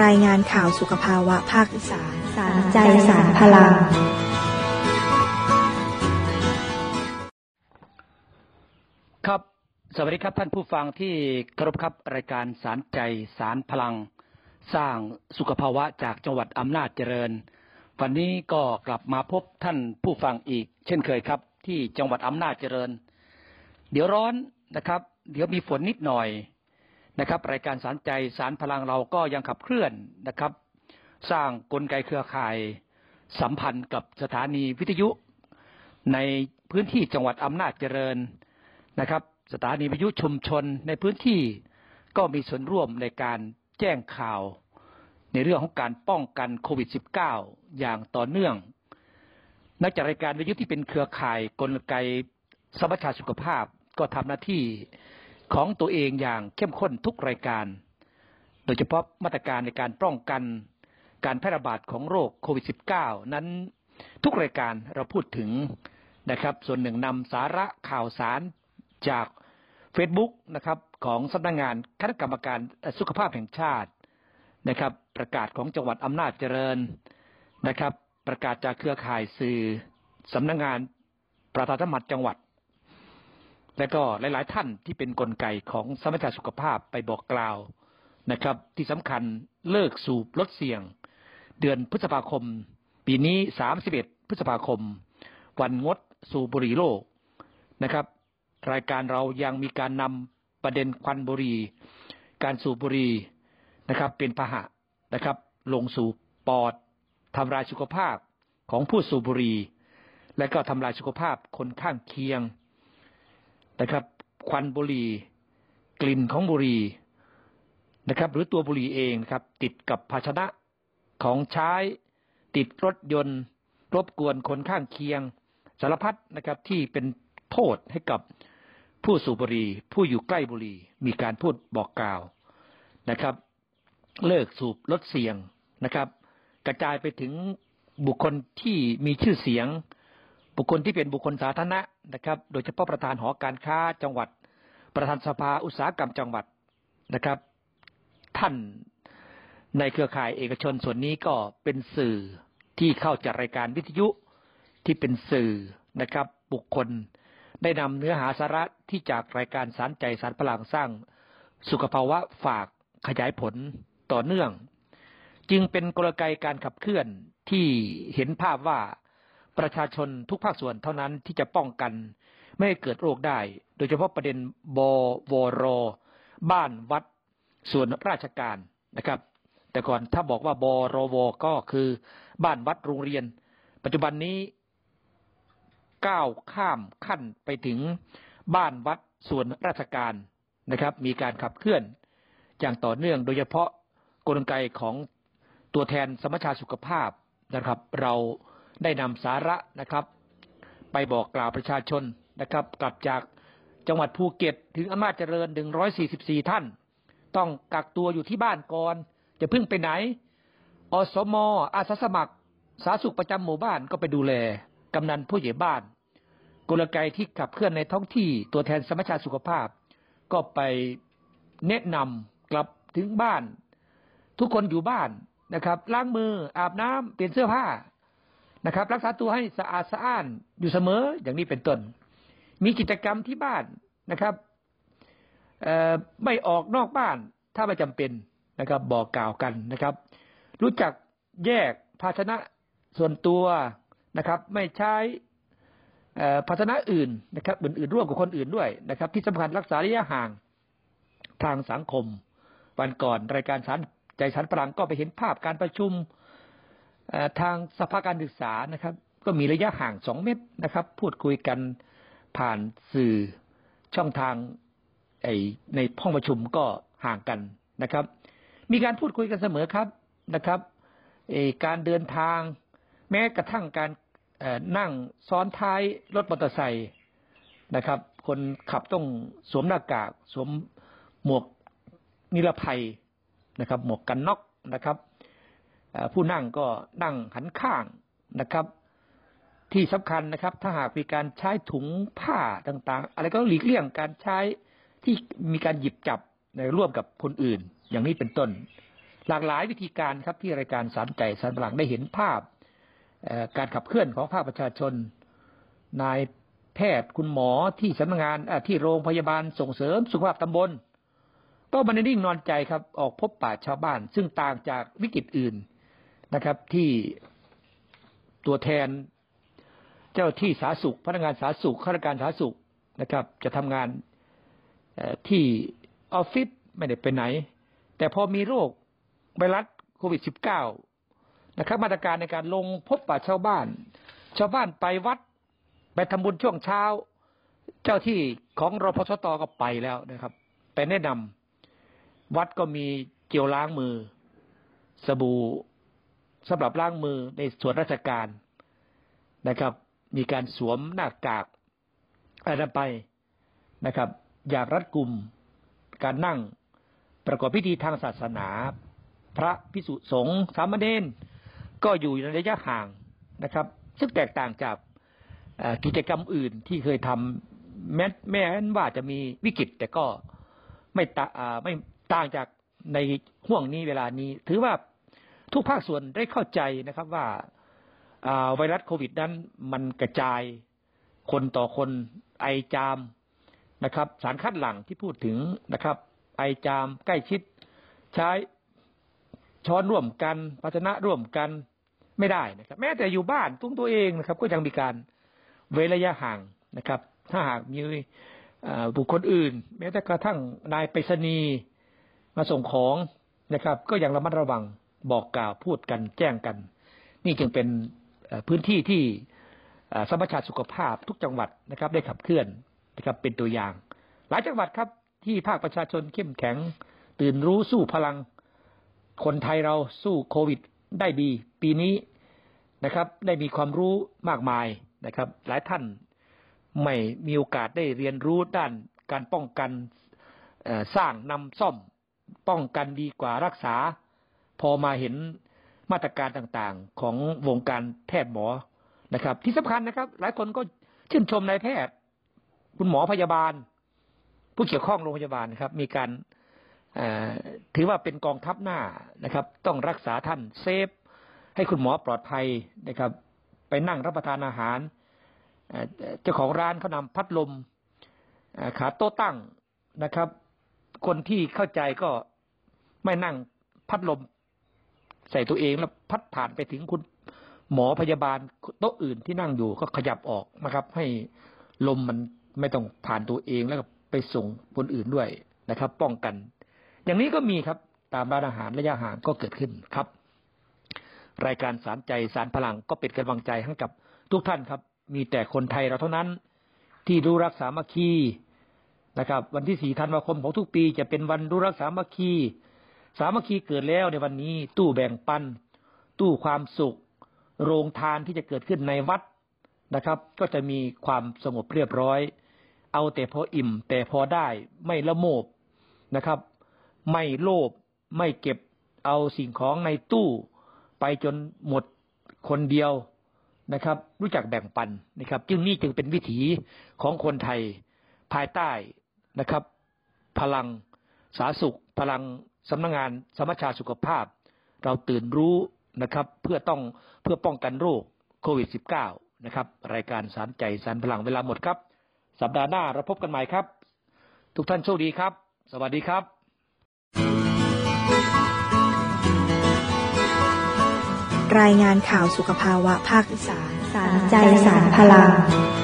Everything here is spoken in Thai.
รายงานข่าวสุขภาวะภาคอีสานสารใจสารพลังครับสวัสดีครับท่านผู้ฟังที่เคารพครับรายการสารใจสารพลังสร้างสุขภาวะจากจังหวัดอำนาจเจริญวันนี้ก็กลับมาพบท่านผู้ฟังอีกเช่นเคยครับที่จังหวัดอำนาจเจริญเดี๋ยวร้อนนะครับเดี๋ยวมีฝนนิดหน่อยนะครับรายการสารใจสารพลังเราก็ยังขับเคลื่อนนะครับสร้างกลไกเครือข่ายสัมพันธ์กับสถานีวิทยุในพื้นที่จังหวัดอำนาจเจริญนะครับสถานีวิทยุชุมชนในพื้นที่ก็มีส่วนร่วมในการแจ้งข่าวในเรื่องของการป้องกันโควิด -19 อย่างต่อเนื่องนักจัดรายการวิทยุที่เป็นเครือข่ายกลไกสมัชชาสุขภาพก็ทำหน้าที่ของตัวเองอย่างเข้มข้นทุกรายการโดยเฉพาะมาตรการในการป้องกันการแพร่ระบาดของโรคโควิด -19 นั้นทุกรายการเราพูดถึงนะครับส่วนหนึ่งนำสาระข่าวสารจาก Facebook นะครับของสำนักงานคณะกรรมการสุขภาพแห่งชาตินะครับประกาศของจังหวัดอำนาจเจริญนะครับประกาศจากเครือข่ายสื่อสำนักงานประชาสัมพันธ์จังหวัดและก็หลายๆท่านที่เป็นกลไกของสมัชชาสุขภาพไปบอกกล่าวนะครับที่สำคัญเลิกสูบลดเสี่ยงเดือนพฤษภาคมปีนี้31พฤษภาคมวันงดสูบบุหรี่โลกนะครับรายการเรายังมีการนำประเด็นควันบุหรี่การสูบบุหรี่นะครับเป็นพาหะนะครับลงสู่ปอดทำลายสุขภาพของผู้สูบบุหรี่และก็ทำลายสุขภาพคนข้างเคียงนะครับควันบุหรี่กลิ่นของบุหรี่นะครับหรือตัวบุหรี่เองนะครับติดกับภาชนะของใช้ติดรถยนต์รบกวนคนข้างเคียงสารพัดนะครับที่เป็นโทษให้กับผู้สูบบุหรี่ผู้อยู่ใกล้บุหรี่มีการพูดบอกกล่าวนะครับเลิกสูบลดเสี่ยงนะครับกระจายไปถึงบุคคลที่มีชื่อเสียงบุคคลที่เป็นบุคคลสาธารณะนะครับโดยเฉพาะประธานหอการค้าจังหวัดประธานสภาอุตสาหกรรมจังหวัดนะครับท่านในเครือข่ายเอกชนส่วนนี้ก็เป็นสื่อที่เข้าจัดรายการวิทยุที่เป็นสื่อนะครับบุคคลได้นำเนื้อหาสาระที่จากรายการสารใจสารพลังสร้างสุขภาวะฝากขยายผลต่อเนื่องจึงเป็นกลไกการขับเคลื่อนที่เห็นภาพว่าประชาชนทุกภาคส่วนเท่านั้นที่จะป้องกันไม่ให้เกิดโรคได้โดยเฉพาะประเด็นบวรบ้านวัดส่วนราชการนะครับแต่ก่อนถ้าบอกว่าบรวก็คือบ้านวัดโรงเรียนปัจจุบันนี้ก้าวข้ามขั้นไปถึงบ้านวัดส่วนราชการนะครับมีการขับเคลื่อนอย่างต่อเนื่องโดยเฉพาะกลไกของตัวแทนสมัชชาสุขภาพนะครับเราได้นำสาระนะครับไปบอกกล่าวประชาชนนะครับกลับจากจังหวัดภูเก็ตถึงอำนาจเจริญ144ท่านต้องกักตัวอยู่ที่บ้านก่อนจะพึ่งไปไหนอสม.อาสาสมัครสาธารณสุขประจำหมู่บ้านก็ไปดูแลกำนันผู้ใหญ่บ้านกลไกที่ขับเคลื่อนในท้องที่ตัวแทนสมัชชาสุขภาพก็ไปแนะนำกลับถึงบ้านทุกคนอยู่บ้านนะครับล้างมืออาบน้ำเปลี่ยนเสื้อผ้านะครับรักษาตัวให้สะอาดสะอ้านอยู่เสมออย่างนี้เป็นต้นมีกิจกรรมที่บ้านนะครับไม่ออกนอกบ้านถ้าไม่จำเป็นนะครับบอกกล่าวกันนะครับรู้จักแยกภาชนะส่วนตัวนะครับไม่ใช้ภาชนะอื่นนะครับอื่นๆร่วมกับคนอื่นด้วยนะครับที่สำคัญรักษาระยะห่างทางสังคมวันก่อนรายการสารใจสารพลังก็ไปเห็นภาพการประชุมทางสภาการศึกษานะครับก็มีระยะห่าง2 เมตรนะครับพูดคุยกันผ่านสื่อช่องทางในห้องประชุมก็ห่างกันนะครับมีการพูดคุยกันเสมอครับนะครับการเดินทางแม้กระทั่งการนั่งซ้อนท้ายรถมอเตอร์ไซค์นะครับคนขับต้องสวมหน้ากากสวมหมวกนิรภัยนะครับหมวกกันน็อกนะครับผู้นั่งก็นั่งหันข้างนะครับที่สำคัญนะครับถ้าหากมีการใช้ถุงผ้าต่างๆอะไรก็หลีกเลี่ยงการใช้ที่มีการหยิบจับในร่วมกับคนอื่นอย่างนี้เป็นต้นหลากหลายวิธีการครับที่รายการสารใจสารพลังได้เห็นภาพการขับเคลื่อนของภาคประชาชนนายแพทย์คุณหมอที่สำนักงานที่โรงพยาบาลส่งเสริมสุขภาพตำบลก็ไม่ได้นิ่งนอนใจครับออกพบปะชาวบ้านซึ่งต่างจากวิกฤตอื่นนะครับที่ตัวแทนเจ้าที่สาธารณสุขพนักงานสาธารณสุขข้าราชการสาธารณสุขนะครับจะทำงานที่ออฟฟิศไม่ได้ไปไหนแต่พอมีโรคไวรัสโควิด -19 นะครับมาตรการในการลงพบปะชาวบ้านไปวัดไปทำบุญช่วงเช้าเจ้าที่ของรพสตก็ไปแล้วนะครับไปแนะนำวัดก็มีเจลล้างมือสบู่สำหรับล้างมือในส่วนราชการนะครับมีการสวมหน้ากากอะไรไปนะครับอย่างรัดกุมการนั่งประกอบพิธีทางศาสนาพระภิกษุสงฆ์สามเณรก็อยู่ในระยะห่างนะครับซึ่งแตกต่างจากกิจกรรมอื่นที่เคยทำแม้ว่าจะมีวิกฤตแต่ก็ไม่ต่างจากในห่วงนี้เวลานี้ถือว่าทุกภาคส่วนได้เข้าใจนะครับว่าไวรัสโควิดนั้นมันกระจายคนต่อคนไอจามนะครับสารคัดหลั่งที่พูดถึงนะครับไอจามใกล้ชิดใช้ช้อนร่วมกันภาชนะร่วมกันไม่ได้นะครับแม้แต่อยู่บ้านตัวเองนะครับก็ยังมีการเว้นระยะห่างนะครับถ้าหากมีบุคคลอื่นแม้แต่กระทั่งนายไปรษณีย์มาส่งของนะครับก็ยังระมัดระวังบอกกล่าวพูดกันแจ้งกันนี่จึงเป็นพื้นที่ที่สมัชชาสุขภาพทุกจังหวัดนะครับได้ขับเคลื่อนนะครับเป็นตัวอย่างหลายจังหวัดครับที่ภาคประชาชนเข้มแข็งตื่นรู้สู้พลังคนไทยเราสู้โควิดได้ดีปีนี้นะครับได้มีความรู้มากมายนะครับหลายท่านไม่มีโอกาสได้เรียนรู้ด้านการป้องกันสร้างนำซ่อมป้องกันดีกว่ารักษาพอมาเห็นมาตรการต่างๆของวงการแพทย์หมอนะครับที่สำคัญนะครับหลายคนก็ชื่นชมนายแพทย์คุณหมอพยาบาลผู้เกี่ยวข้องโรงพยาบาลนะครับมีการถือว่าเป็นกองทัพหน้านะครับต้องรักษาท่านเซฟให้คุณหมอปลอดภัยนะครับไปนั่งรับประทานอาหารเจ้าของร้านเขานำพัดลมขาโต๊ะตั้งนะครับคนที่เข้าใจก็ไม่นั่งพัดลมใส่ตัวเองแล้วพัดผ่านไปถึงคุณหมอพยาบาลโต๊ะอื่นที่นั่งอยู่ก็ขยับออกนะครับให้ลมมันไม่ต้องผ่านตัวเองแล้วก็ไปส่งคนอื่นด้วยนะครับป้องกันอย่างนี้ก็มีครับตามร้านอาหารระยะห่างก็เกิดขึ้นครับรายการสารใจสารพลังก็เป็นกำลังใจให้กับทุกท่านครับมีแต่คนไทยเราเท่านั้นที่รู้รักสามัคคีนะครับวันที่4 ธันวาคมของทุกปีจะเป็นวันรู้รักสามัคคีเกิดแล้วในวันนี้ตู้แบ่งปันตู้ความสุขโรงทานที่จะเกิดขึ้นในวัดนะครับก็จะมีความสงบเรียบร้อยเอาแต่พออิ่มแต่พอได้ไม่ละโมบนะครับไม่โลภไม่เก็บเอาสิ่งของในตู้ไปจนหมดคนเดียวนะครับรู้จักแบ่งปันนะครับนี่จึงเป็นวิถีของคนไทยภายใต้นะครับพลังสาธารณสุขพลังสำนักงานสมัชชาสุขภาพเราตื่นรู้นะครับเพื่อป้องกันโรคโควิด -19 นะครับรายการสารใจสารพลังเวลาหมดครับสัปดาห์หน้าเราพบกันใหม่ครับทุกท่านโชคดีครับสวัสดีครับรายงานข่าวสุขภาวะภาคอีสานสารใจสารพลัง